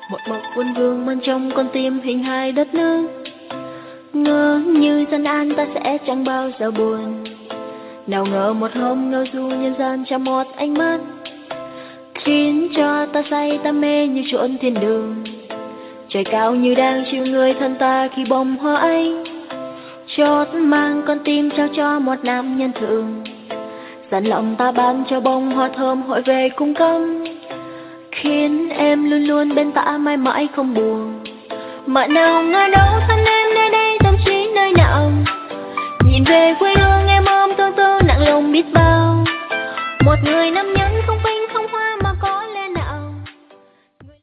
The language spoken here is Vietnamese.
Một mộng quân vương mang trong con tim hình hài đất nước. Ngỡ như dân an ta sẽ chẳng bao giờ buồn. Nào ngờ một hôm ngao du nhân gian trong một ánh mắt, khiến cho ta say ta mê như trốn thiên đường. Trời cao như đang chịu người thân ta khi bông hoa ấy chót mang con tim trao cho một nam nhân thường. Dặn lòng ta ban cho bông hoa thơm hội về cung cấp, khiến em luôn luôn bên ta mãi mãi không buồn. Mà nào ngờ đâu thân em nơi đây tâm trí nơi nào, nhìn về quê hương em ôm tương tư nặng lòng biết bao. Một người năm